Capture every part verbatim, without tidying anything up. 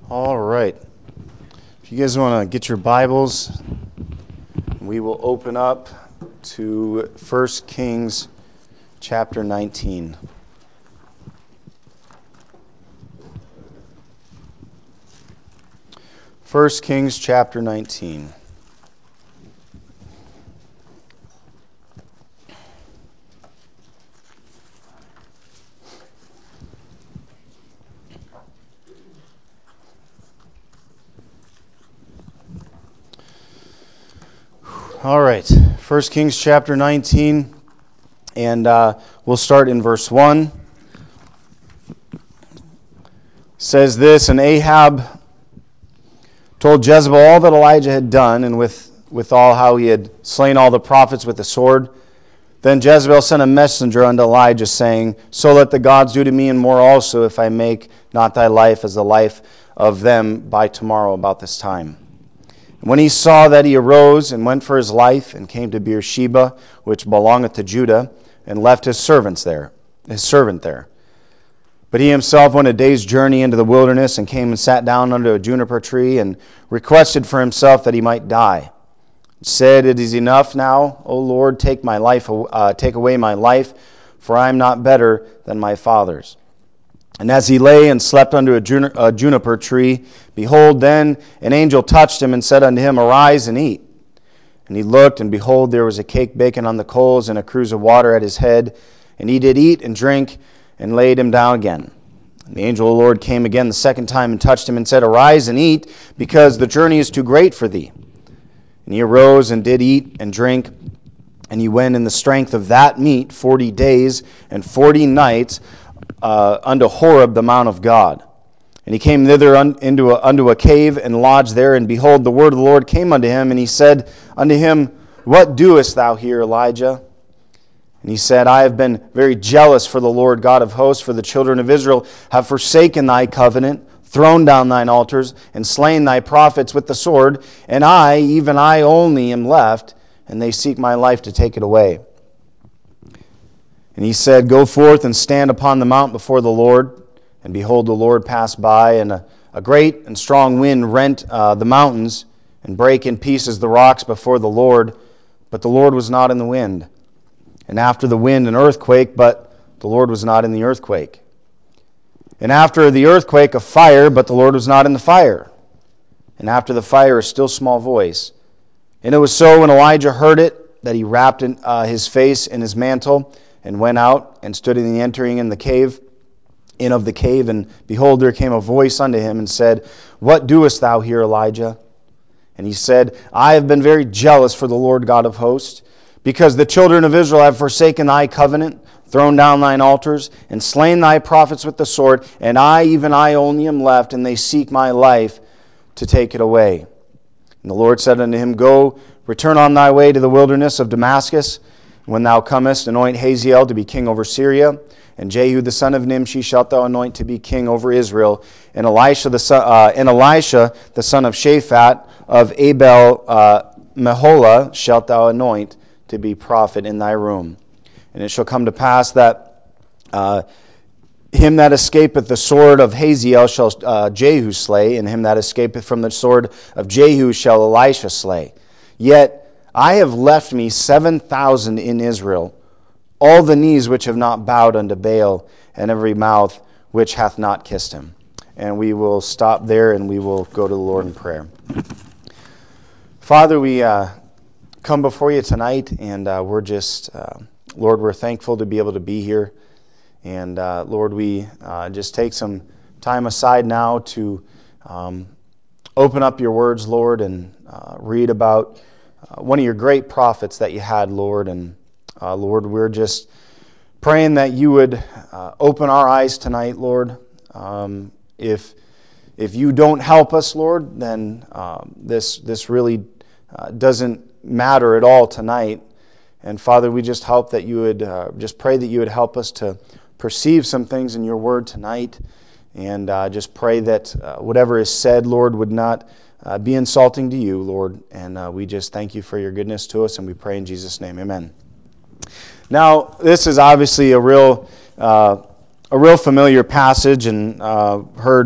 All right. If you guys want to get your Bibles, we will open up to First Kings chapter nineteen. First Kings chapter nineteen. All right, First Kings chapter nineteen, and uh, we'll start in verse one. It says this, and Ahab told Jezebel all that Elijah had done, and with, with all how he had slain all the prophets with the sword. Then Jezebel sent a messenger unto Elijah, saying, So let the gods do to me and more also, if I make not thy life as the life of them by tomorrow about this time. And when he saw that, he arose and went for his life, and came to Beersheba, which belongeth to Judah, and left his servants there, his servant there. But he himself went a day's journey into the wilderness, and came and sat down under a juniper tree, and requested for himself that he might die. And said, It is enough now, O Lord, take my life, uh, take away my life, for I am not better than my fathers. And as he lay and slept under a, jun- a juniper tree, behold, then an angel touched him and said unto him, Arise and eat. And he looked, and behold, there was a cake baking on the coals, and a cruse of water at his head. And he did eat and drink, and laid him down again. And the angel of the Lord came again the second time, and touched him, and said, Arise and eat, because the journey is too great for thee. And he arose and did eat and drink, and he went in the strength of that meat forty days and forty nights, Uh, unto Horeb, the mount of God. And he came thither un, into, a, unto a cave, and lodged there. And behold, the word of the Lord came unto him, and he said unto him, What doest thou here, Elijah? And he said, I have been very jealous for the Lord God of hosts, for the children of Israel have forsaken thy covenant, thrown down thine altars, and slain thy prophets with the sword. And I, even I only, am left, and they seek my life to take it away. And he said, Go forth and stand upon the mount before the Lord. And behold, the Lord passed by, and a, a great and strong wind rent uh, the mountains, and brake in pieces the rocks before the Lord. But the Lord was not in the wind. And after the wind an earthquake, but the Lord was not in the earthquake. And after the earthquake a fire, but the Lord was not in the fire. And after the fire a still small voice. And it was so when Elijah heard it, that he wrapped in, uh, his face in his mantle, and went out, and stood in the entering in the cave, in of the cave, and behold, there came a voice unto him, and said, What doest thou here, Elijah? And he said, I have been very jealous for the Lord God of hosts, because the children of Israel have forsaken thy covenant, thrown down thine altars, and slain thy prophets with the sword, and I, even I only, am left, and they seek my life to take it away. And the Lord said unto him, Go, return on thy way to the wilderness of Damascus. When thou comest, anoint Hazael to be king over Syria, and Jehu the son of Nimshi shalt thou anoint to be king over Israel, and Elisha the son, uh, and Elisha the son of Shaphat of Abel uh, Meholah shalt thou anoint to be prophet in thy room. And it shall come to pass that uh, him that escapeth the sword of Hazael shall uh, Jehu slay, and him that escapeth from the sword of Jehu shall Elisha slay. Yet I have left me seven thousand in Israel, all the knees which have not bowed unto Baal, and every mouth which hath not kissed him. And we will stop there, and we will go to the Lord in prayer. Father, we uh, come before you tonight, and uh, we're just, uh, Lord, we're thankful to be able to be here. And uh, Lord, we uh, just take some time aside now to um, open up your words, Lord, and uh, read about Uh, one of your great prophets that you had, Lord. And uh, Lord, we're just praying that you would uh, open our eyes tonight, Lord. Um, if if you don't help us, Lord, then um, this this really uh, doesn't matter at all tonight. And Father, we just hope that you would uh, just pray that you would help us to perceive some things in your word tonight, and uh, just pray that uh, whatever is said, Lord, would not Uh, be insulting to you, Lord, and uh, we just thank you for your goodness to us, and we pray in Jesus' name, amen. Now, this is obviously a real uh, a real familiar passage, and uh, heard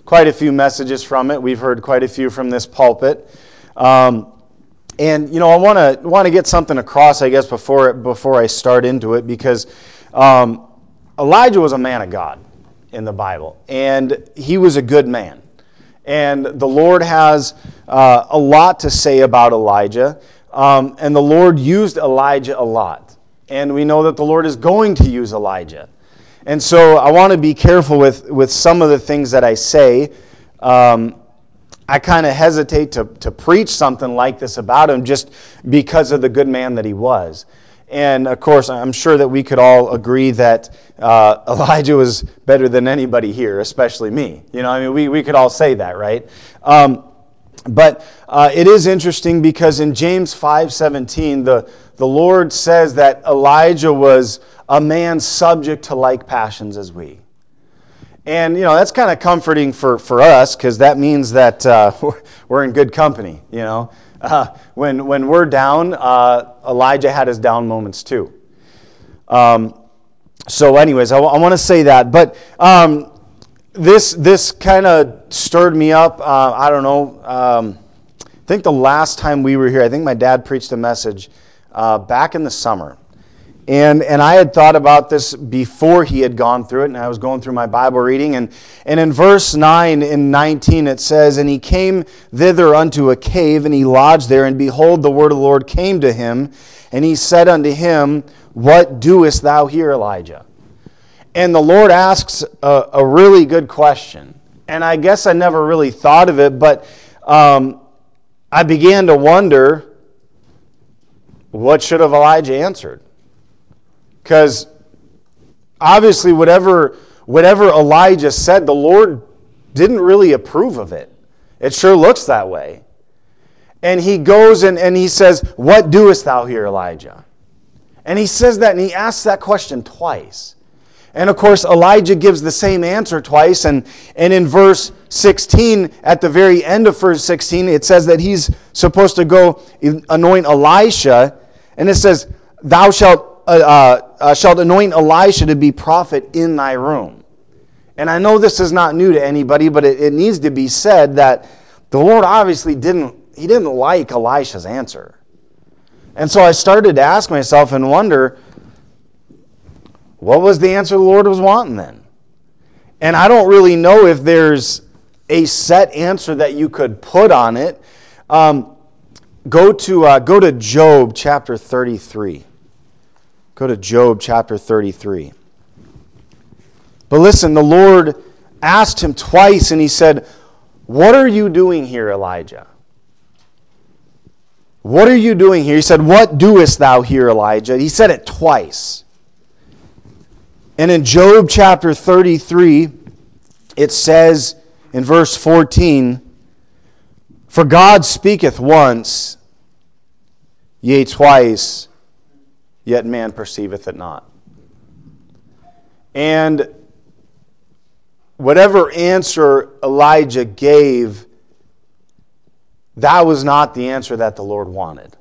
quite a few messages from it. We've heard quite a few from this pulpit. Um, and, you know, I want to want to get something across, I guess, before before I start into it, because um, Elijah was a man of God in the Bible, and he was a good man. And the Lord has uh, a lot to say about Elijah, um, and the Lord used Elijah a lot. And we know that the Lord is going to use Elijah. And so I want to be careful with, with some of the things that I say. Um, I kind of hesitate to, to preach something like this about him just because of the good man that he was. And, of course, I'm sure that we could all agree that uh, Elijah was better than anybody here, especially me. You know, I mean, we, we could all say that, right? Um, but uh, it is interesting because in James five seventeen, the, the Lord says that Elijah was a man subject to like passions as we. And, you know, that's kind of comforting for, for us, because that means that uh, we're in good company, you know. Uh, when when we're down, uh, Elijah had his down moments too. Um, so anyways, I, w- I want to say that. But um, this this kind of stirred me up. Uh, I don't know. Um, I think the last time we were here, I think my dad preached a message uh, back in the summer. And and I had thought about this before he had gone through it, and I was going through my Bible reading. And, and in verse nine and nineteen it says, "And he came thither unto a cave, and he lodged there, and behold, the word of the Lord came to him. And he said unto him, What doest thou here, Elijah?" And the Lord asks a, a really good question. And I guess I never really thought of it, but um, I began to wonder, what should have Elijah answered? Because obviously whatever whatever Elijah said, the Lord didn't really approve of it. It sure looks that way. And he goes and, and he says, "What doest thou here, Elijah?" And he says that, and he asks that question twice. And of course, Elijah gives the same answer twice. And, and in verse sixteen, at the very end of verse sixteen, it says that he's supposed to go anoint Elisha. And it says, "Thou shalt Uh, uh, shalt anoint Elisha to be prophet in thy room." And I know this is not new to anybody, but it, it needs to be said that the Lord obviously didn't, he didn't like Elisha's answer. And so I started to ask myself and wonder, what was the answer the Lord was wanting then? And I don't really know if there's a set answer that you could put on it. Um, go to uh, go to Job chapter thirty-three. Go to Job chapter thirty-three. But listen, the Lord asked him twice, and he said, "What are you doing here, Elijah?" What are you doing here? He said, "What doest thou here, Elijah?" He said it twice. And in Job chapter thirty-three, it says in verse fourteen, "For God speaketh once, yea, twice, yet man perceiveth it not." And whatever answer Elijah gave, that was not the answer that the Lord wanted.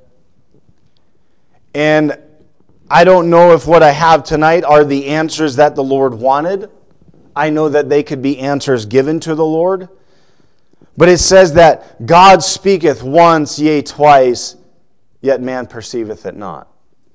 And I don't know if what I have tonight are the answers that the Lord wanted. I know that they could be answers given to the Lord. But it says that God speaketh once, yea, twice, yet man perceiveth it not.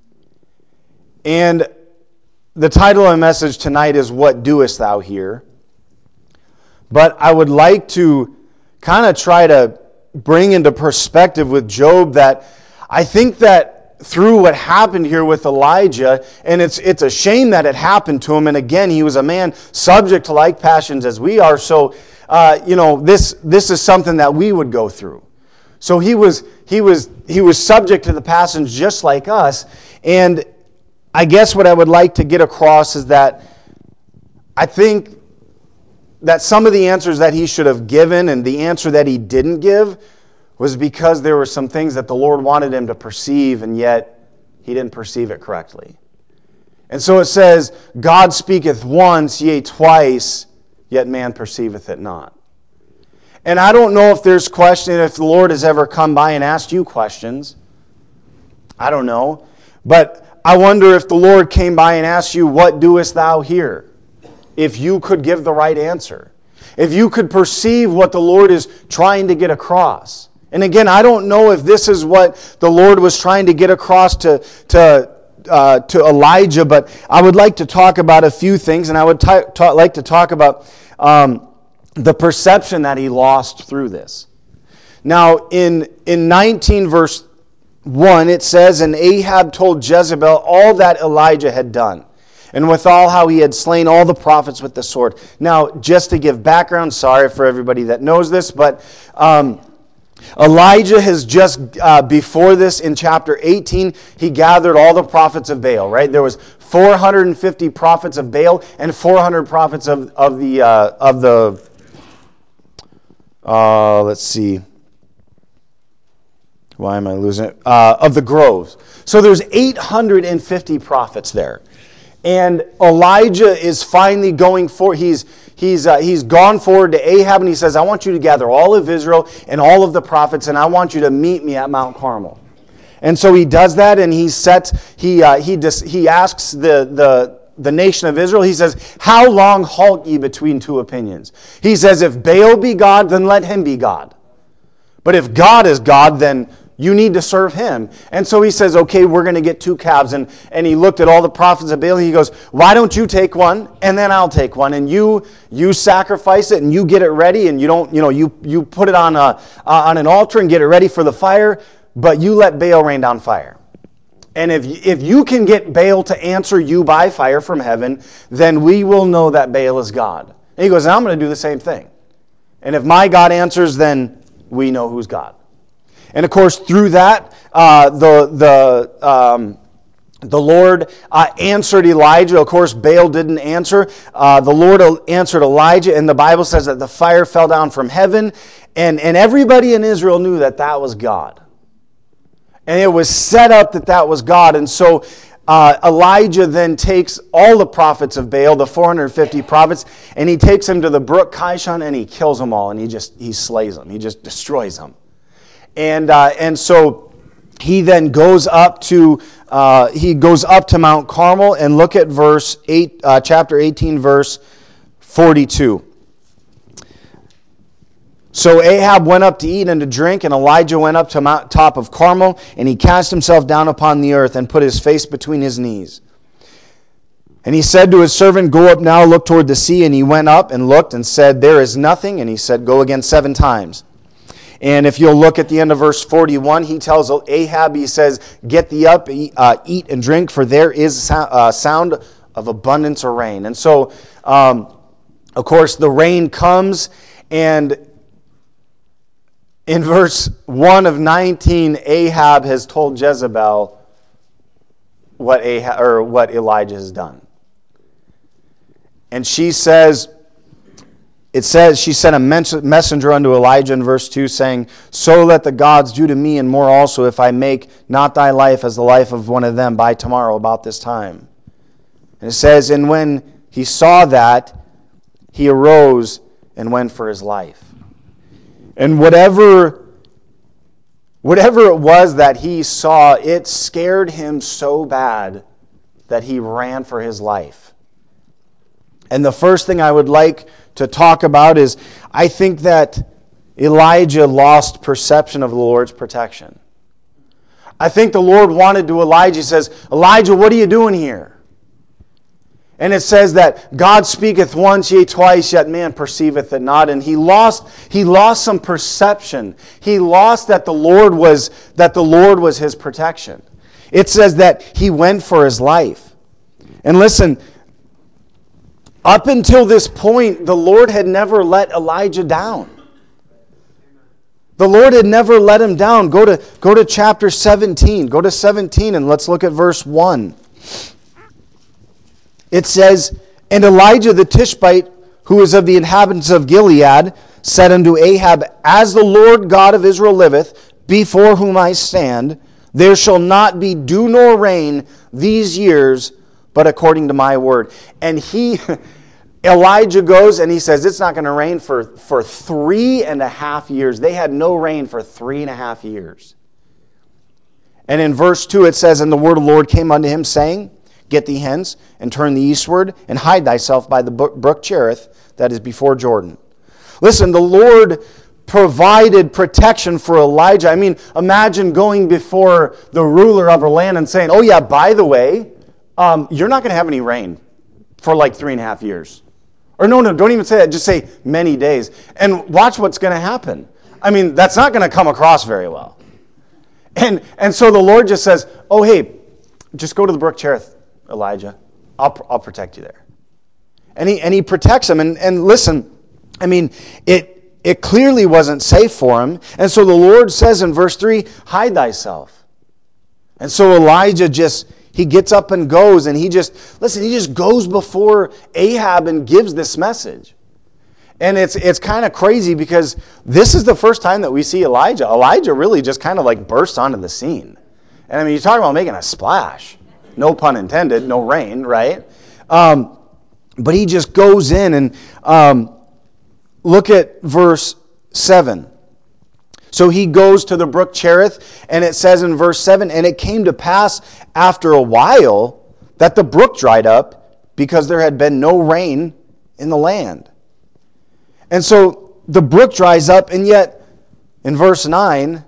And the title of my message tonight is, "What doest thou here?" But I would like to kind of try to bring into perspective with Job that I think that through what happened here with Elijah, and it's it's a shame that it happened to him, and again, he was a man subject to like passions as we are, so uh, you know, this this is something that we would go through. So he was he was he was subject to the passions just like us, and I guess what I would like to get across is that I think that some of the answers that he should have given and the answer that he didn't give was because there were some things that the Lord wanted him to perceive, and yet he didn't perceive it correctly. And so it says, "God speaketh once, yea, twice, yet man perceiveth it not." And I don't know if there's question, if the Lord has ever come by and asked you questions. I don't know. But I wonder if the Lord came by and asked you, "What doest thou here?" If you could give the right answer. if you could perceive what the Lord is trying to get across. And again, I don't know if this is what the Lord was trying to get across to, to, uh, to Elijah, but I would like to talk about a few things, and I would ta- ta- like to talk about um, the perception that he lost through this. Now, in, in nineteen verse one, it says, "And Ahab told Jezebel all that Elijah had done, and withal how he had slain all the prophets with the sword." Now, just to give background, sorry for everybody that knows this, but um, Elijah has just, uh, before this in chapter eighteen, he gathered all the prophets of Baal, right? There was four hundred fifty prophets of Baal and four hundred prophets of, of the, uh, of the uh, let's see, why am I losing it? Uh, of the groves. So there's eight hundred fifty prophets there. And Elijah is finally going for, he's he's uh, he's gone forward to Ahab and he says, "I want you to gather all of Israel and all of the prophets, and I want you to meet me at Mount Carmel." And so he does that, and he sets he uh, he dis, he asks the the the nation of Israel. He says, "How long halt ye between two opinions?" He says, "If Baal be God, then let him be God. But if God is God, then you need to serve him." And so he says, "Okay, we're going to get two calves." And, and he looked at all the prophets of Baal. And he goes, "Why don't you take one, and then I'll take one, and you you sacrifice it, and you get it ready, and you don't you know you you put it on a uh, on an altar and get it ready for the fire, but you let Baal rain down fire. And if if you can get Baal to answer you by fire from heaven, then we will know that Baal is God." And he goes, "And I'm going to do the same thing. And if my God answers, then we know who's God." And of course, through that, uh, the the um, the Lord uh, answered Elijah. Of course, Baal didn't answer. Uh, the Lord answered Elijah, and the Bible says that the fire fell down from heaven, and, and everybody in Israel knew that that was God. And it was set up that that was God. And so uh, Elijah then takes all the prophets of Baal, the four hundred fifty prophets, and he takes them to the brook Kishon, and he kills them all, and he just he slays them. He just destroys them. And uh, and so he then goes up to uh, he goes up to Mount Carmel, and look at verse eight, uh, chapter eighteen, verse forty-two. "So Ahab went up to eat and to drink, and Elijah went up to Mount top of Carmel, and he cast himself down upon the earth and put his face between his knees. And he said to his servant, 'Go up now, look toward the sea.' And he went up and looked and said, 'There is nothing.' And he said, 'Go again seven times.' And if you'll look at the end of verse forty-one, he tells Ahab, he says, 'Get thee up, eat, uh, eat and drink, for there is a uh, sound of abundance of rain.'" And so, um, of course, the rain comes, and in verse one of nineteen, Ahab has told Jezebel what Ahab, or what Elijah has done. And she says, It says, she sent a messenger unto Elijah in verse two, saying, "So let the gods do to me, and more also, if I make not thy life as the life of one of them by tomorrow about this time." And it says, "And when he saw that, he arose and went for his life." And whatever, whatever it was that he saw, it scared him so bad that he ran for his life. And the first thing I would like to talk about is, I think that Elijah lost perception of the Lord's protection. I think the Lord wanted to Elijah, he says, "Elijah, what are you doing here?" And it says that God speaketh once, yea twice, yet man perceiveth it not. And he lost, he lost some perception. He lost that the Lord was, that the Lord was his protection. It says that he went for his life. And listen, up until this point, the Lord had never let Elijah down. The Lord had never let him down. Go to, go to chapter seventeen. Go to seventeen and let's look at verse one. It says, "And Elijah the Tishbite, who is of the inhabitants of Gilead, said unto Ahab, As the Lord God of Israel liveth, before whom I stand, there shall not be dew nor rain these years, but according to my word." And he, Elijah goes and he says, it's not going to rain for, for three and a half years. They had no rain for three and a half years. And in verse two it says, "And the word of the Lord came unto him, saying, Get thee hence, and turn thee eastward, and hide thyself by the brook Cherith, that is before Jordan. Listen, the Lord provided protection for Elijah. I mean, imagine going before the ruler of a land and saying, oh yeah, by the way, um, you're not going to have any rain for like three and a half years. Or no, no, don't even say that. Just say many days. And watch what's going to happen. I mean, that's not going to come across very well. And and so the Lord just says, oh, hey, just go to the brook Cherith, Elijah. I'll, I'll protect you there. And he, and he protects him. And, and listen, I mean, it It clearly wasn't safe for him. And so the Lord says in verse three, hide thyself. And so Elijah just, he gets up and goes, and he just, listen, he just goes before Ahab and gives this message. And it's it's kind of crazy because this is the first time that we see Elijah. Elijah really just kind of like bursts onto the scene. And I mean, you're talking about making a splash. No pun intended, no rain, right? Um, but he just goes in and... Um, Look at verse seven. So he goes to the brook Cherith, and it says in verse seven, and it came to pass after a while that the brook dried up because there had been no rain in the land. And so the brook dries up, and yet in verse nine,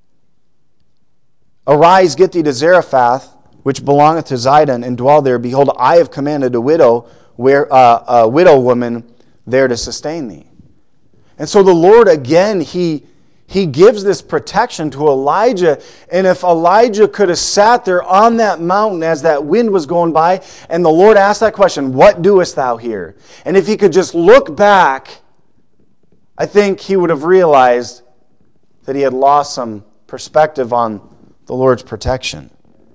arise, get thee to Zarephath, which belongeth to Zidon, and dwell there. Behold, I have commanded a widow, where uh, a widow woman there to sustain thee. And so the Lord, again, he, he gives this protection to Elijah. And if Elijah could have sat there on that mountain as that wind was going by, and the Lord asked that question, what doest thou here? And if he could just look back, I think he would have realized that he had lost some perspective on the Lord's protection.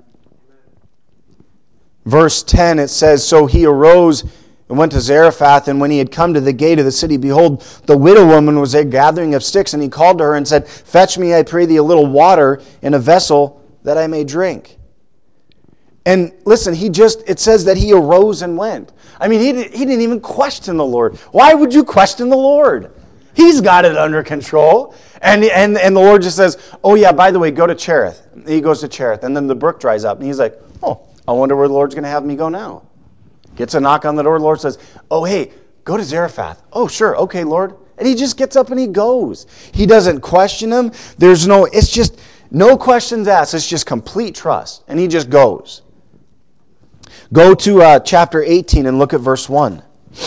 Verse ten, it says, so he arose and went to Zarephath, and when he had come to the gate of the city, behold, the widow woman was there gathering of sticks, and he called to her and said, fetch me, I pray thee, a little water in a vessel that I may drink. And listen, he just, it says that he arose and went. I mean, he, he didn't even question the Lord. Why would you question the Lord? He's got it under control. And, and, and the Lord just says, oh yeah, by the way, go to Cherith. And he goes to Cherith, and then the brook dries up, and he's like, oh, I wonder where the Lord's going to have me go now. Gets a knock on the door. The Lord says, oh, hey, go to Zarephath. Oh, sure. Okay, Lord. And he just gets up and he goes. He doesn't question him. There's no, it's just no questions asked. It's just complete trust. And he just goes. Go to uh, chapter eighteen and look at verse one.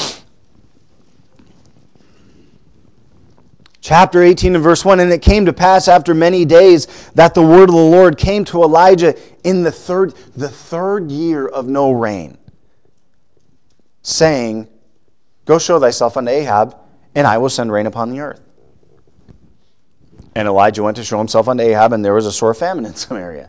Chapter eighteen and verse one, and it came to pass after many days that the word of the Lord came to Elijah in the third, the third year of no rain, saying, go show thyself unto Ahab, and I will send rain upon the earth. And Elijah went to show himself unto Ahab, and there was a sore famine in Samaria.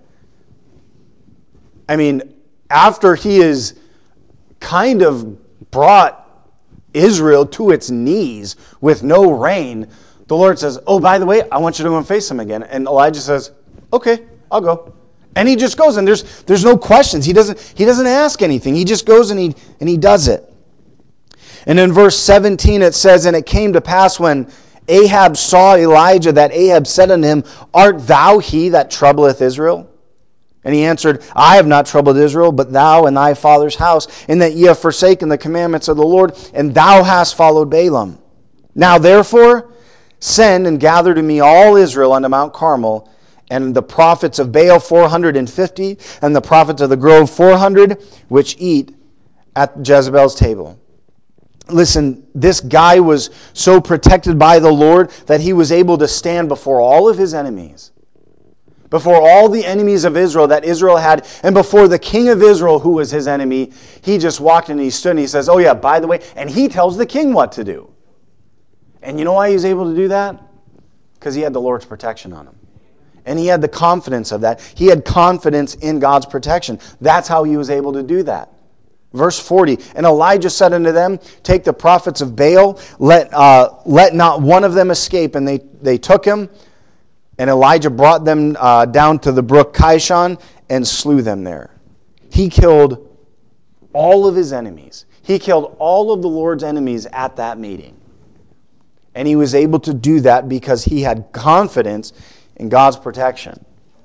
I mean, after he has kind of brought Israel to its knees with no rain, the Lord says, oh, by the way, I want you to go and face him again. And Elijah says, okay, I'll go. And he just goes, and there's there's no questions. He doesn't he doesn't ask anything. He just goes and he and he does it. And in verse seventeen it says, and it came to pass when Ahab saw Elijah that Ahab said unto him, art thou he that troubleth Israel? And he answered, I have not troubled Israel, but thou and thy father's house, in that ye have forsaken the commandments of the Lord, and thou hast followed Balaam. Now therefore send and gather to me all Israel unto Mount Carmel, and the prophets of Baal four hundred fifty, and the prophets of the grove four hundred, which eat at Jezebel's table. Listen, this guy was so protected by the Lord that he was able to stand before all of his enemies, before all the enemies of Israel that Israel had, and before the king of Israel, who was his enemy. He just walked in and he stood and he says, oh yeah, by the way, and he tells the king what to do. And you know why he was able to do that? Because he had the Lord's protection on him. And he had the confidence of that. He had confidence in God's protection. That's how he was able to do that. Verse forty, and Elijah said unto them, take the prophets of Baal, let uh, let not one of them escape. And they, they took him, and Elijah brought them uh, down to the brook Kishon and slew them there. He killed all of his enemies. He killed all of the Lord's enemies at that meeting. And he was able to do that because he had confidence in God's protection.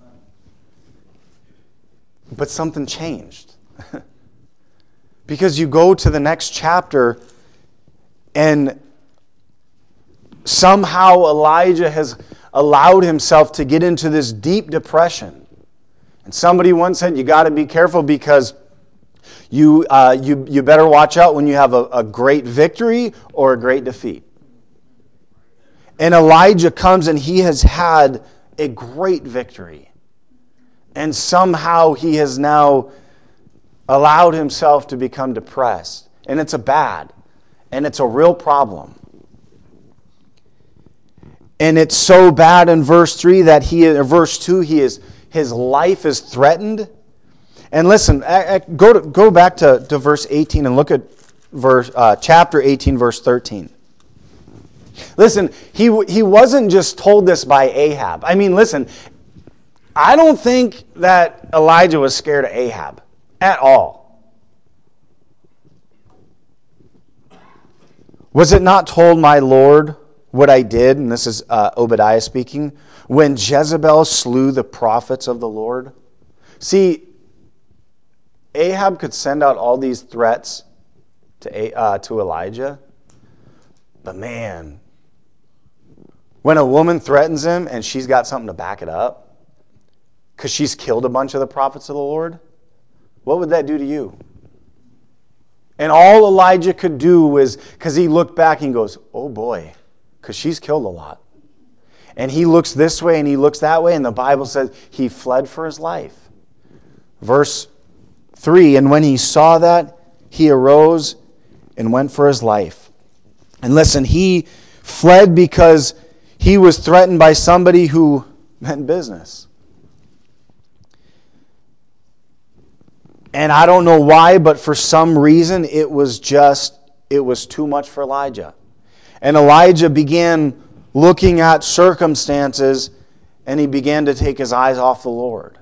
But something changed. Because you go to the next chapter, and somehow Elijah has allowed himself to get into this deep depression. And somebody once said, you got to be careful because you, uh, you, you better watch out when you have a, a great victory or a great defeat. And Elijah comes and he has had a great victory. And somehow he has now allowed himself to become depressed. And it's a bad, and it's a real problem. And it's so bad in verse three that he, or verse two, he is his life is threatened. And listen, go to, go back to, to verse eighteen and look at verse uh, chapter eighteen, verse thirteen. Listen, he he wasn't just told this by Ahab. I mean, listen, I don't think that Elijah was scared of Ahab at all. Was it not told, my Lord, what I did, and this is uh, Obadiah speaking, when Jezebel slew the prophets of the Lord? See, Ahab could send out all these threats to, uh, to Elijah, but man, when a woman threatens him and she's got something to back it up, because she's killed a bunch of the prophets of the Lord, what would that do to you? And all Elijah could do was, because he looked back and goes, oh boy, because she's killed a lot. And he looks this way and he looks that way, and the Bible says he fled for his life. Verse three, and when he saw that, he arose and went for his life. And listen, he fled because he was threatened by somebody who meant business. And I don't know why, but for some reason it was just, it was too much for Elijah. And Elijah began looking at circumstances, and he began to take his eyes off the Lord.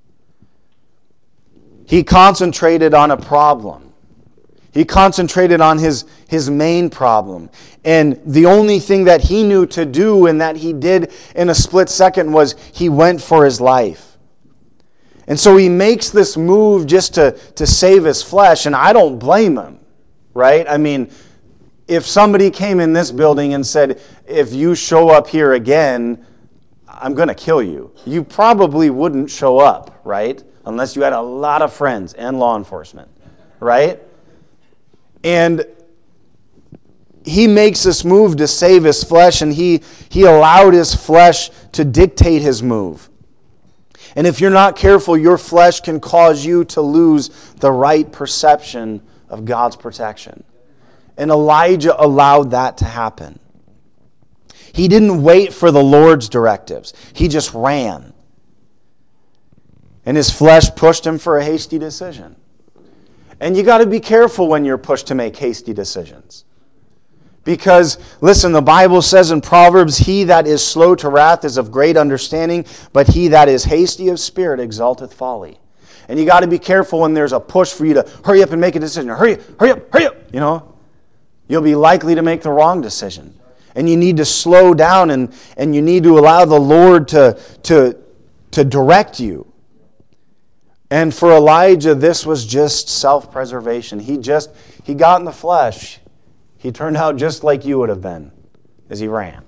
He concentrated on a problem. He concentrated on his, his main problem. And the only thing that he knew to do and that he did in a split second was he went for his life. And so he makes this move just to, to save his flesh, and I don't blame him, right? I mean, if somebody came in this building and said, if you show up here again, I'm going to kill you, you probably wouldn't show up, right? Unless you had a lot of friends and law enforcement, right? And he makes this move to save his flesh, and he, he allowed his flesh to dictate his move. And if you're not careful, your flesh can cause you to lose the right perception of God's protection. And Elijah allowed that to happen. He didn't wait for the Lord's directives. He just ran. And his flesh pushed him for a hasty decision. And you got to be careful when you're pushed to make hasty decisions. Because, listen, the Bible says in Proverbs, he that is slow to wrath is of great understanding, but he that is hasty of spirit exalteth folly. And you got to be careful when there's a push for you to hurry up and make a decision. Hurry, hurry up, hurry up, you know. You'll be likely to make the wrong decision. And you need to slow down, and, and you need to allow the Lord to, to, to direct you. And for Elijah, this was just self-preservation. He just, he got in the flesh. He turned out just like you would have been as he ran.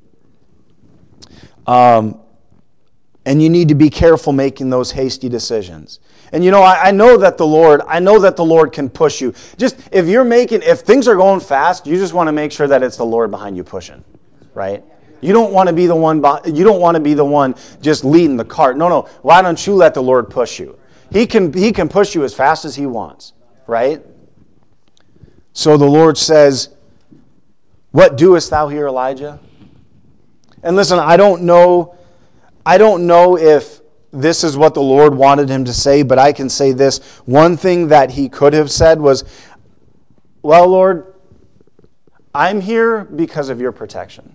Um, and you need to be careful making those hasty decisions. And you know, I, I know that the Lord, I know that the Lord can push you. Just if you're making, if things are going fast, you just want to make sure that it's the Lord behind you pushing, right? You don't want to be the one. You don't want to be the one just leading the cart. No, no. Why don't you let the Lord push you? He can. He can push you as fast as He wants, right? So the Lord says, "What doest thou here, Elijah?" And listen, I don't know. I don't know if this is what the Lord wanted him to say, but I can say this. One thing that he could have said was, "Well, Lord, I'm here because of your protection.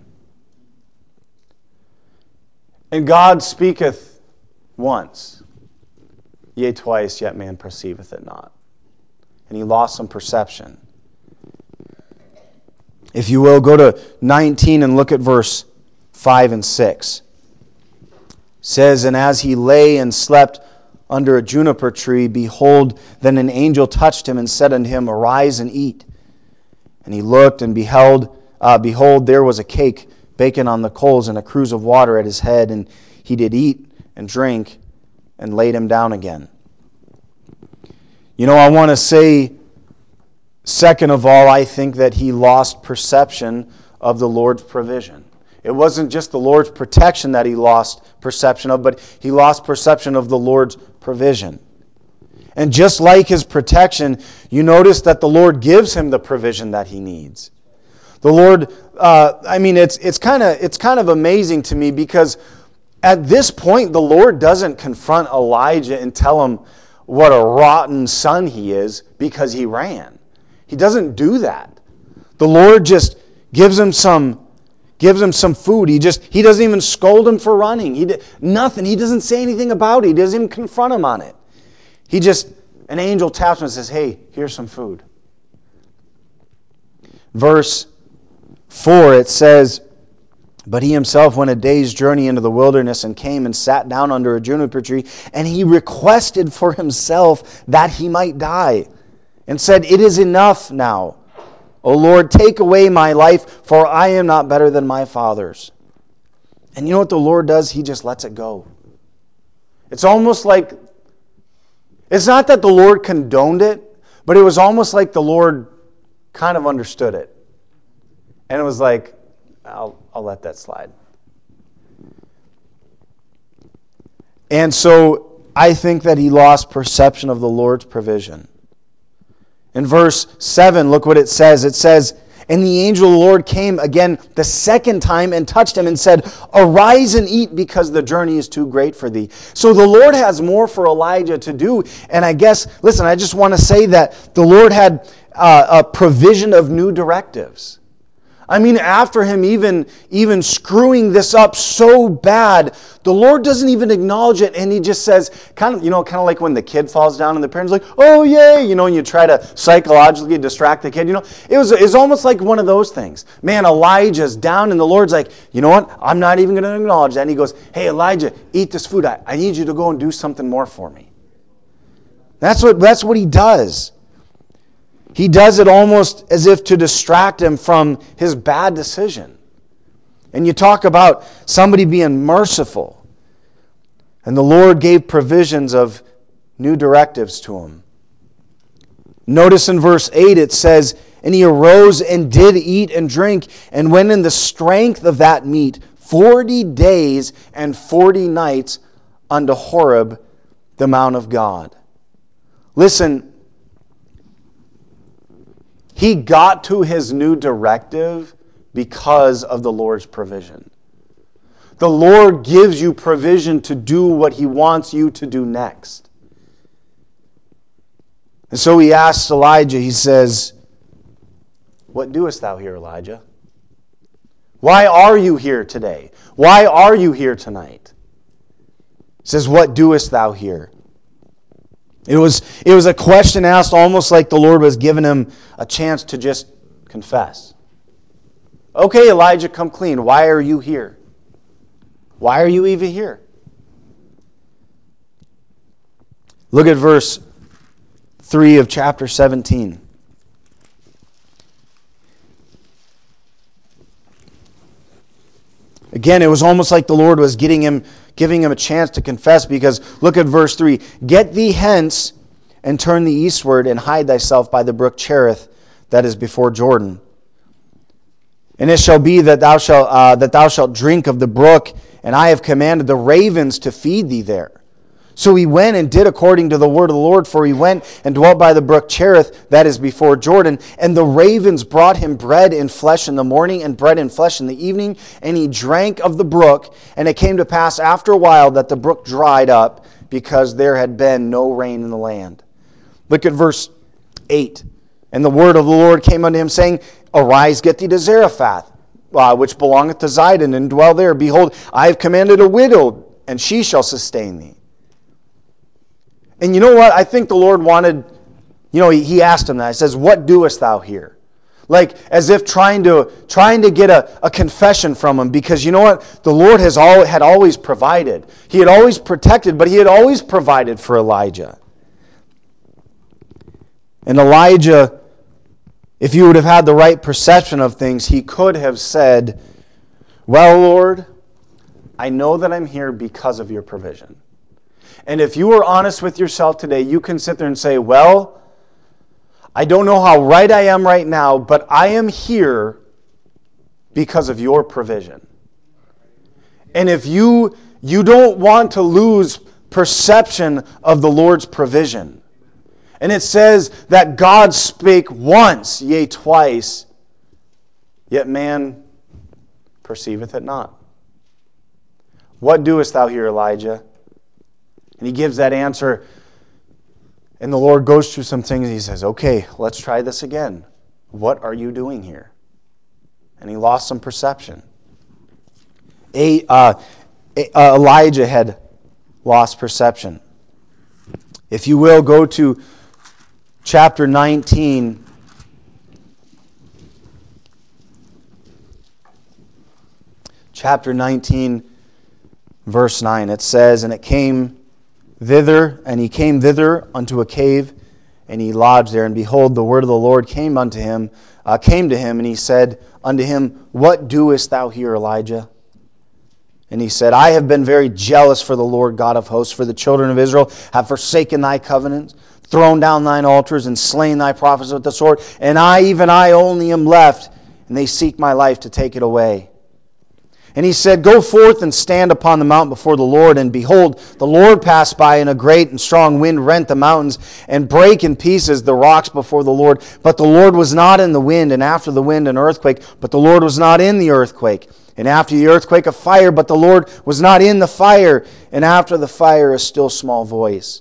And God speaketh once, yea, twice, yet man perceiveth it not." And he lost some perception. If you will, go to nineteen and look at verse five and six. It says, "And as he lay and slept under a juniper tree, behold, then an angel touched him and said unto him, Arise and eat. And he looked and beheld, uh, behold, there was a cake bacon on the coals and a cruse of water at his head, and he did eat and drink and laid him down again. You know, I want to say, second of all, I think that he lost perception of the Lord's provision. It wasn't just the Lord's protection that he lost perception of, but he lost perception of the Lord's provision. And just like his protection, you notice that the Lord gives him the provision that he needs. The Lord, uh, I mean, it's it's kind of it's kind of amazing to me because at this point, the Lord doesn't confront Elijah and tell him what a rotten son he is because he ran. He doesn't do that. The Lord just gives him some gives him some food. He just he doesn't even scold him for running. He nothing. He doesn't say anything about it. He doesn't even confront him on it. He just, an angel taps him and says, hey, here's some food. Verse four, it says, but he himself went a day's journey into the wilderness and came and sat down under a juniper tree, and he requested for himself that he might die, and said, it is enough now. O Lord, take away my life, for I am not better than my fathers. And you know what the Lord does? He just lets it go. It's almost like, it's not that the Lord condoned it, but it was almost like the Lord kind of understood it. And it was like, I'll, I'll let that slide. And so I think that he lost perception of the Lord's provision. In verse seven, look what it says. It says, and the angel of the Lord came again the second time and touched him and said, arise and eat, because the journey is too great for thee. So the Lord has more for Elijah to do. And I guess, listen, I just want to say that the Lord had uh, a provision of new directives. I mean, after him even, even screwing this up so bad, the Lord doesn't even acknowledge it, and he just says, kind of, you know, kind of like when the kid falls down and the parents are like, oh, yay, you know, and you try to psychologically distract the kid, you know. It was, it was almost like one of those things. Man, Elijah's down, and the Lord's like, you know what, I'm not even going to acknowledge that. And he goes, hey, Elijah, eat this food. I, I need you to go and do something more for me. That's what, that's what he does. He does it almost as if to distract him from his bad decision. And you talk about somebody being merciful. And the Lord gave provisions of new directives to him. Notice in verse eight it says, and he arose and did eat and drink, and went in the strength of that meat forty days and forty nights unto Horeb, the mount of God. Listen, he got to his new directive because of the Lord's provision. The Lord gives you provision to do what he wants you to do next. And so he asks Elijah, he says, what doest thou here, Elijah? Why are you here today? Why are you here tonight? He says, what doest thou here? It was, it was a question asked almost like the Lord was giving him a chance to just confess. Okay, Elijah, come clean. Why are you here? Why are you even here? Look at verse three of chapter seventeen. Again, it was almost like the Lord was getting him, giving him a chance to confess, because look at verse three. Get thee hence and turn thee eastward and hide thyself by the brook Cherith that is before Jordan. And it shall be that thou shalt uh, that thou shalt drink of the brook, and I have commanded the ravens to feed thee there. So he went and did according to the word of the Lord, for he went and dwelt by the brook Cherith, that is before Jordan. And the ravens brought him bread and flesh in the morning, and bread and flesh in the evening. And he drank of the brook. And it came to pass after a while that the brook dried up, because there had been no rain in the land. Look at verse eight. And the word of the Lord came unto him, saying, Arise, get thee to Zarephath, uh, which belongeth to Zidon, and dwell there. Behold, I have commanded a widow, and she shall sustain thee. And you know what? I think the Lord wanted, you know, he, he asked him that. He says, what doest thou here? Like, as if trying to trying to get a, a confession from him. Because you know what? The Lord has al- had always provided. He had always protected, but he had always provided for Elijah. And Elijah, if you would have had the right perception of things, he could have said, Well, Lord, I know that I'm here because of your provision. And if you are honest with yourself today, you can sit there and say, well, I don't know how right I am right now, but I am here because of your provision. And if you you don't want to lose perception of the Lord's provision, and it says that God spake once, yea, twice, yet man perceiveth it not. What doest thou here, Elijah? And he gives that answer, and the Lord goes through some things, and he says, okay, let's try this again. What are you doing here? And he lost some perception. A, uh, a, uh, Elijah had lost perception. If you will, go to chapter nineteen. Chapter nineteen, verse nine. It says, and it came thither, and he came thither unto a cave, and he lodged there. And behold, the word of the Lord came unto him, uh, came to him, and he said unto him, what doest thou here, Elijah? And he said, I have been very jealous for the Lord God of hosts, for the children of Israel have forsaken thy covenants, thrown down thine altars, and slain thy prophets with the sword. And I, even I only am left, and they seek my life to take it away. And he said, go forth and stand upon the mount before the Lord. And behold, the Lord passed by, and a great and strong wind rent the mountains, and brake in pieces the rocks before the Lord. But the Lord was not in the wind, and after the wind an earthquake. But the Lord was not in the earthquake. And after the earthquake a fire, but the Lord was not in the fire. And after the fire a still small voice.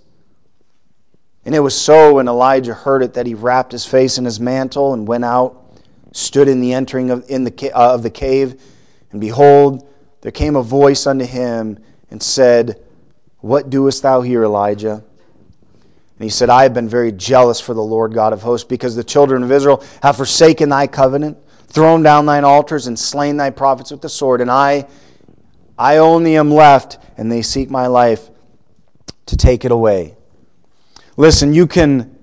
And it was so, when Elijah heard it, that he wrapped his face in his mantle, and went out, stood in the entering of, in the, uh, of the cave. And behold, there came a voice unto him, and said, what doest thou here, Elijah? And he said, I have been very jealous for the Lord God of hosts, because the children of Israel have forsaken thy covenant, thrown down thine altars, and slain thy prophets with the sword. And I, I only am left, and they seek my life to take it away. Listen, you can,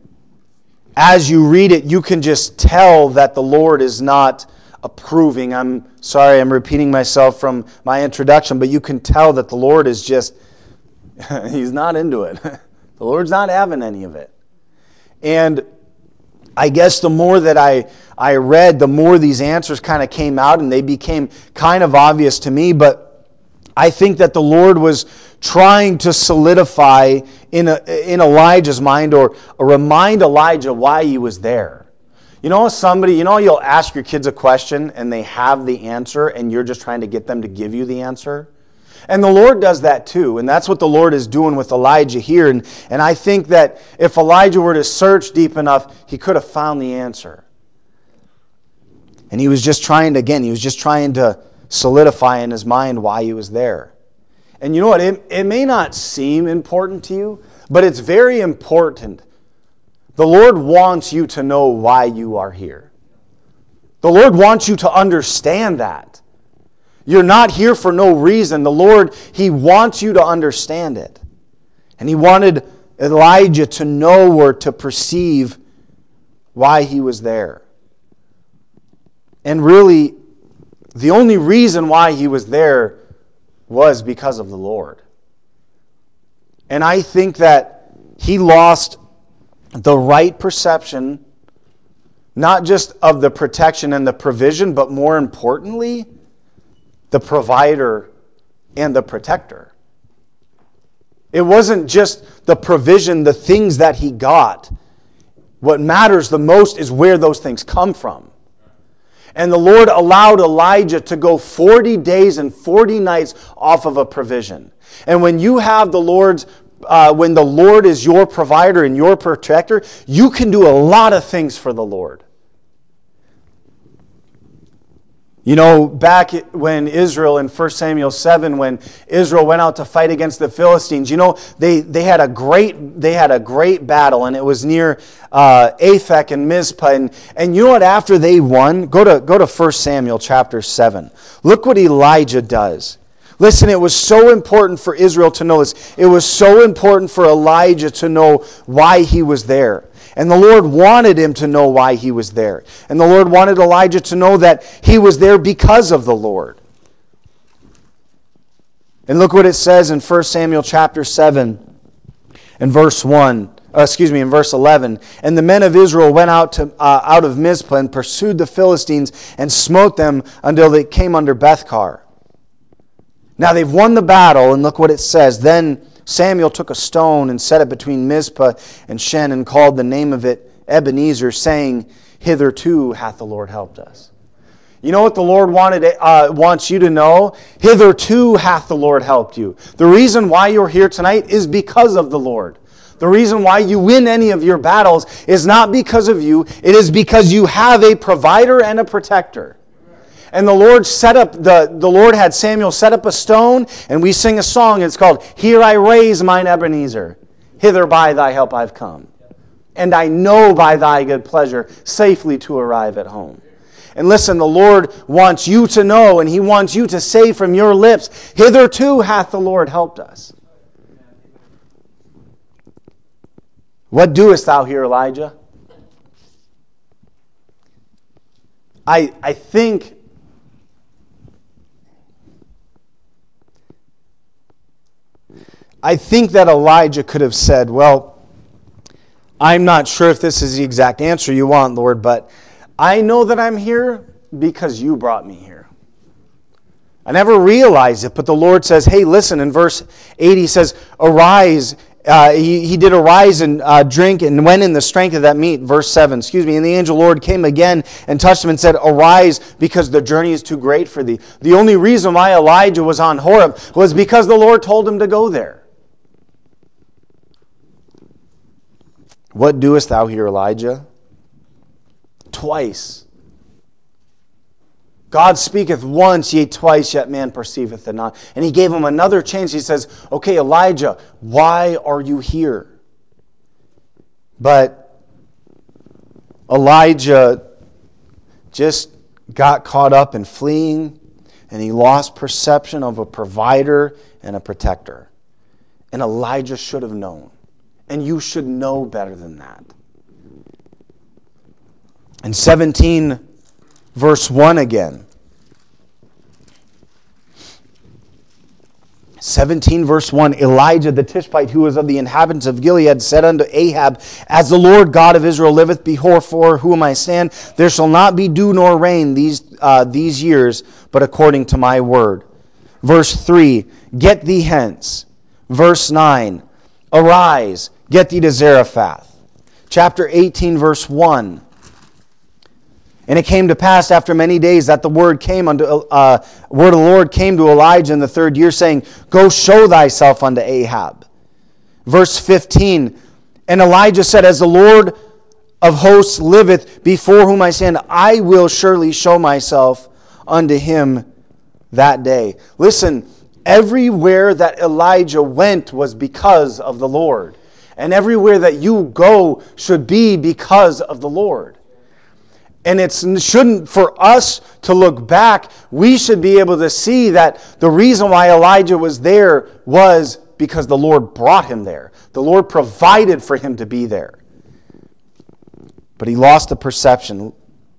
as you read it, you can just tell that the Lord is not approving. I'm sorry, I'm repeating myself from my introduction, but you can tell that the Lord is just, He's not into it. The Lord's not having any of it. And I guess the more that I, I read, the more these answers kind of came out, and they became kind of obvious to me, but I think that the Lord was trying to solidify in, a, in Elijah's mind, or, or remind Elijah why he was there. You know, somebody, you know, you'll ask your kids a question and they have the answer, and you're just trying to get them to give you the answer. And the Lord does that too. And that's what the Lord is doing with Elijah here. And, and I think that if Elijah were to search deep enough, he could have found the answer. And he was just trying to, again, he was just trying to solidify in his mind why he was there. And you know what? It, it may not seem important to you, but it's very important. The Lord wants you to know why you are here. The Lord wants you to understand that. You're not here for no reason. The Lord, He wants you to understand it. And He wanted Elijah to know or to perceive why he was there. And really, the only reason why he was there was because of the Lord. And I think that he lost the right perception, not just of the protection and the provision, but more importantly, the provider and the protector. It wasn't just the provision, the things that he got. What matters the most is where those things come from. And the Lord allowed Elijah to go forty days and forty nights off of a provision. And when you have the Lord's Uh, when the Lord is your provider and your protector, you can do a lot of things for the Lord. You know, back when Israel, in First Samuel seven, when Israel went out to fight against the Philistines, you know, they, they had a great they had a great battle, and it was near uh, Aphek and Mizpah. And, and you know what? After they won, go to go to First Samuel chapter seven. Look what Elijah does. Listen, it was so important for Israel to know this. It was so important for Elijah to know why he was there. And the Lord wanted him to know why he was there. And the Lord wanted Elijah to know that he was there because of the Lord. And look what it says in First Samuel chapter seven and verse one. Uh, excuse me, in verse eleven. And the men of Israel went out to uh, out of Mizpah and pursued the Philistines and smote them until they came under Bethkar. Now they've won the battle, and look what it says. Then Samuel took a stone and set it between Mizpah and Shen and called the name of it Ebenezer, saying, Hitherto hath the Lord helped us. You know what the Lord wanted uh, wants you to know? Hitherto hath the Lord helped you. The reason why you're here tonight is because of the Lord. The reason why you win any of your battles is not because of you. It is because you have a provider and a protector. And the Lord set up the, the Lord had Samuel set up a stone, and we sing a song. It's called, Here I raise mine Ebenezer, hither by thy help I've come. And I know by thy good pleasure safely to arrive at home. And listen, the Lord wants you to know, and He wants you to say from your lips, Hitherto hath the Lord helped us. What doest thou here, Elijah? I, I think I think that Elijah could have said, well, I'm not sure if this is the exact answer you want, Lord, but I know that I'm here because you brought me here. I never realized it, but the Lord says, hey, listen, in verse eight, He says, arise. Uh, he, he did arise and uh, drink and went in the strength of that meat. Verse seven, excuse me. And the angel Lord came again and touched him and said, arise, because the journey is too great for thee. The only reason why Elijah was on Horeb was because the Lord told him to go there. What doest thou here, Elijah? Twice. God speaketh once, yea, twice, yet man perceiveth it not. And He gave him another chance. He says, okay, Elijah, why are you here? But Elijah just got caught up in fleeing, and he lost perception of a provider and a protector. And Elijah should have known. And you should know better than that. In seventeen, verse one again. seventeen, verse one, Elijah the Tishbite, who was of the inhabitants of Gilead, said unto Ahab, As the Lord God of Israel liveth, before whom I stand, there shall not be dew nor rain these, uh, these years, but according to my word. Verse three, Get thee hence. Verse nine, Arise, get thee to Zarephath. Chapter eighteen, verse one. And it came to pass after many days that the word came unto uh, word of the Lord came to Elijah in the third year, saying, Go show thyself unto Ahab. Verse fifteen. And Elijah said, As the Lord of hosts liveth, before whom I stand, I will surely show myself unto him that day. Listen, everywhere that Elijah went was because of the Lord. And everywhere that you go should be because of the Lord. And it shouldn't, for us to look back, we should be able to see that the reason why Elijah was there was because the Lord brought him there. The Lord provided for him to be there. But he lost the perception.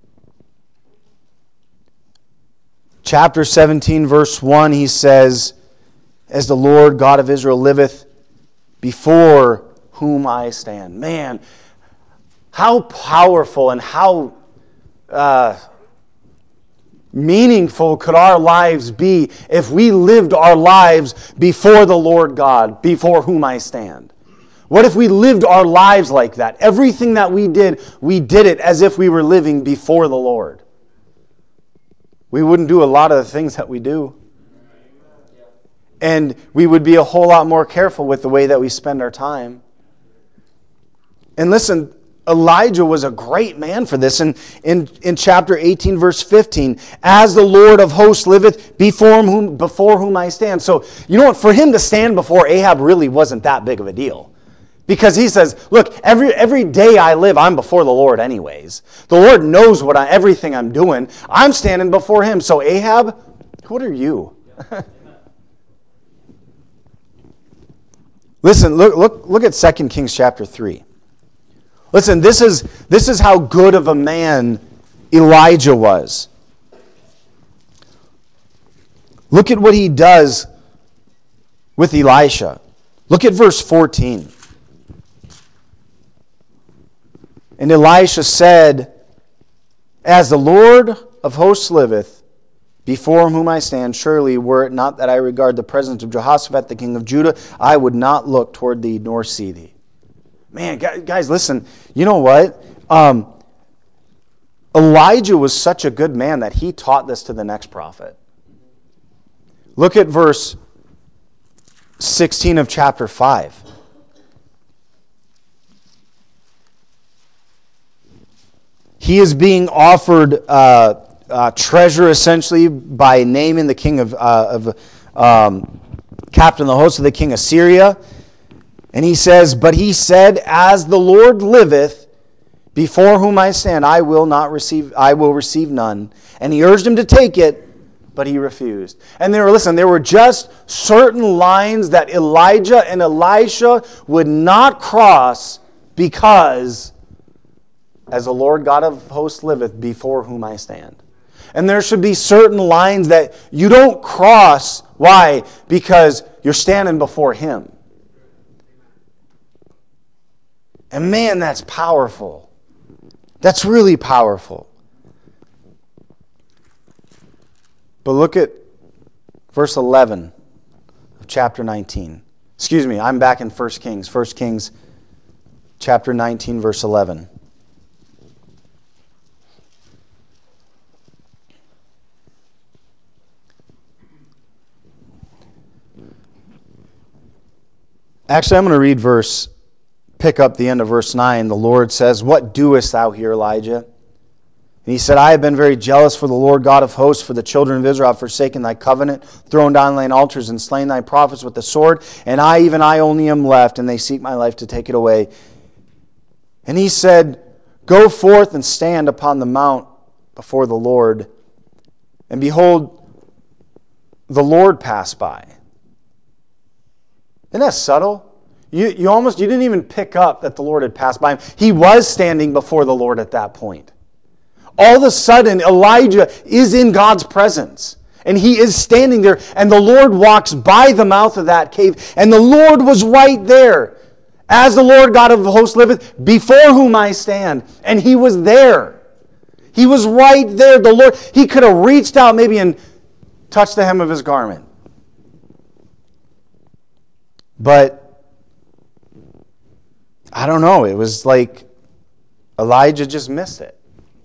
Chapter seventeen, verse one, he says, As the Lord God of Israel liveth, before whom I stand. Man, how powerful and how Uh, meaningful could our lives be if we lived our lives before the Lord God, before whom I stand? What if we lived our lives like that? Everything that we did, we did it as if we were living before the Lord. We wouldn't do a lot of the things that we do. And we would be a whole lot more careful with the way that we spend our time. And listen, Elijah was a great man for this. In, in, in chapter eighteen, verse fifteen, As the Lord of hosts liveth, before whom, before whom I stand. So, you know what? For him to stand before Ahab really wasn't that big of a deal. Because he says, look, every every day I live, I'm before the Lord anyways. The Lord knows what I, everything I'm doing. I'm standing before Him. So Ahab, what are you? Listen, look, look, look at Second Kings chapter three. Listen, this is, this is how good of a man Elijah was. Look at what he does with Elisha. Look at verse fourteen. And Elisha said, As the Lord of hosts liveth, before whom I stand, surely were it not that I regard the presence of Jehoshaphat, the king of Judah, I would not look toward thee nor see thee. Man, guys, listen, you know what? Um, Elijah was such a good man that he taught this to the next prophet. Look at verse sixteen of chapter five. He is being offered uh, uh, treasure, essentially, by naming the king of, uh, of um, captain of the host of the king of Syria. And he says, But he said, As the Lord liveth, before whom I stand, I will not receive, I will receive none. And he urged him to take it, but he refused. And there were, listen, there were just certain lines that Elijah and Elisha would not cross because, as the Lord God of hosts liveth, before whom I stand. And there should be certain lines that you don't cross. Why? Because you're standing before Him. And man, that's powerful. That's really powerful. But look at verse eleven of chapter nineteen. Excuse me, I'm back in First Kings. First Kings chapter nineteen, verse eleven. Actually, I'm going to read verse, pick up the end of verse nine. The Lord says, What doest thou here, Elijah? And he said, I have been very jealous for the Lord God of hosts, for the children of Israel have forsaken thy covenant, thrown down thine altars, and slain thy prophets with the sword. And I, even I only am left, and they seek my life to take it away. And he said, Go forth and stand upon the mount before the Lord. And behold, the Lord passed by. Isn't that subtle? You, you almost, you didn't even pick up that the Lord had passed by him. He was standing before the Lord at that point. All of a sudden, Elijah is in God's presence. And he is standing there. And the Lord walks by the mouth of that cave. And the Lord was right there. As the Lord God of hosts liveth, before whom I stand. And he was there. He was right there. The Lord, he could have reached out maybe and touched the hem of his garment. But I don't know. It was like Elijah just missed it.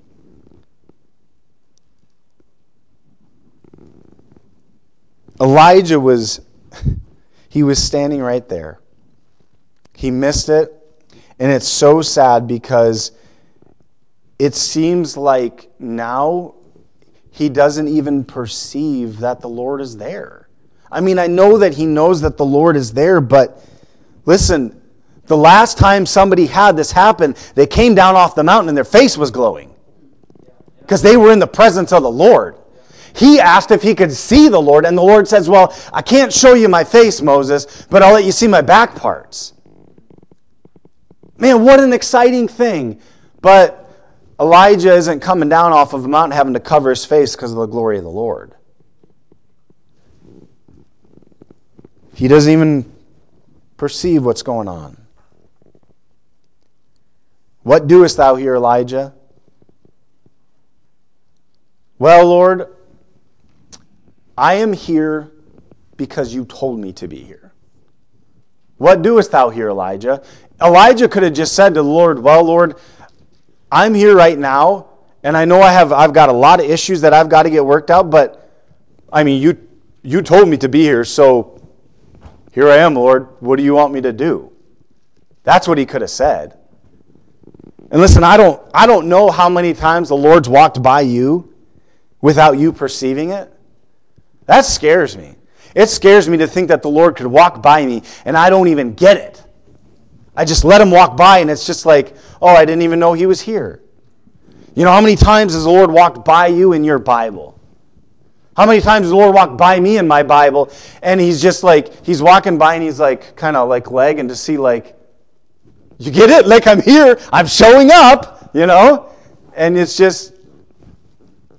Elijah was, he was standing right there. He missed it. And it's so sad because it seems like now he doesn't even perceive that the Lord is there. I mean, I know that he knows that the Lord is there, but listen, the last time somebody had this happen, they came down off the mountain and their face was glowing because they were in the presence of the Lord. He asked if he could see the Lord, and the Lord says, well, I can't show you my face, Moses, but I'll let you see my back parts. Man, what an exciting thing. But Elijah isn't coming down off of a mountain having to cover his face because of the glory of the Lord. He doesn't even perceive what's going on. What doest thou here, Elijah? Well, Lord, I am here because you told me to be here. What doest thou here, Elijah? Elijah could have just said to the Lord, well, Lord, I'm here right now, and I know I have, I've got a lot of issues that I've got to get worked out, but, I mean, you you told me to be here, so here I am, Lord. What do you want me to do? That's what he could have said. And listen, I don't, I don't know how many times the Lord's walked by you without you perceiving it. That scares me. It scares me to think that the Lord could walk by me and I don't even get it. I just let him walk by and it's just like, oh, I didn't even know he was here. You know, how many times has the Lord walked by you in your Bible? How many times has the Lord walked by me in my Bible and he's just like, he's walking by and he's like, kind of like lagging to see like, you get it? Like I'm here, I'm showing up, you know? And it's just,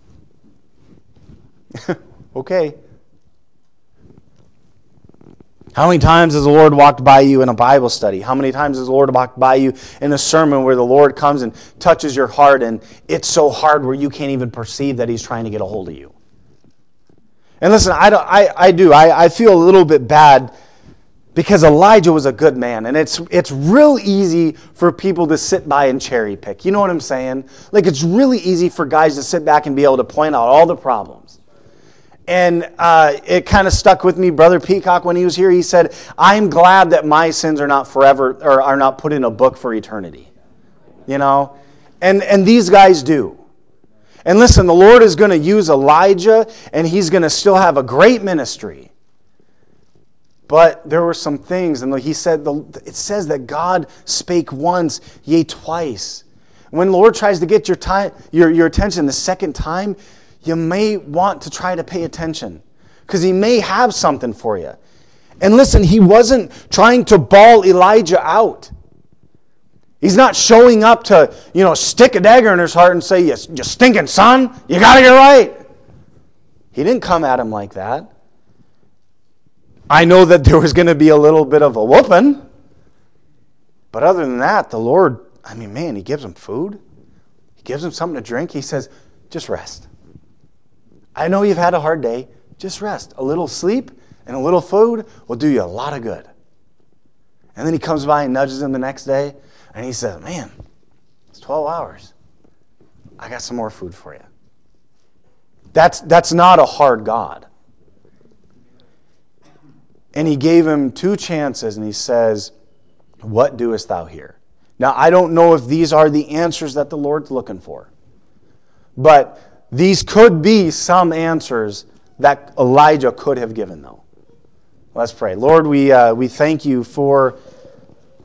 okay. How many times has the Lord walked by you in a Bible study? How many times has the Lord walked by you in a sermon where the Lord comes and touches your heart and it's so hard where you can't even perceive that He's trying to get a hold of you? And listen, I, don't, I, I do. I, I feel a little bit bad because Elijah was a good man. And it's, it's real easy for people to sit by and cherry pick. You know what I'm saying? Like, it's really easy for guys to sit back and be able to point out all the problems. And uh, it kind of stuck with me. Brother Peacock, when he was here, he said, I'm glad that my sins are not forever, or are not put in a book for eternity. You know? And, and these guys do. And listen, the Lord is going to use Elijah, and He's going to still have a great ministry. But there were some things, and he said, it says that God spake once, yea, twice. When the Lord tries to get your time, your, your attention the second time, you may want to try to pay attention because He may have something for you. And listen, He wasn't trying to bawl Elijah out. He's not showing up to, you know, stick a dagger in his heart and say, you, you stinking son, you got to get right. He didn't come at him like that. I know that there was going to be a little bit of a whooping. But other than that, the Lord, I mean, man, He gives him food. He gives him something to drink. He says, just rest. I know you've had a hard day. Just rest. A little sleep and a little food will do you a lot of good. And then he comes by and nudges him the next day. And he says, man, it's twelve hours. I got some more food for you. That's, that's not a hard God. And He gave him two chances, and He says, what doest thou here? Now, I don't know if these are the answers that the Lord's looking for. But these could be some answers that Elijah could have given, though. Let's pray. Lord, we, uh, we thank You for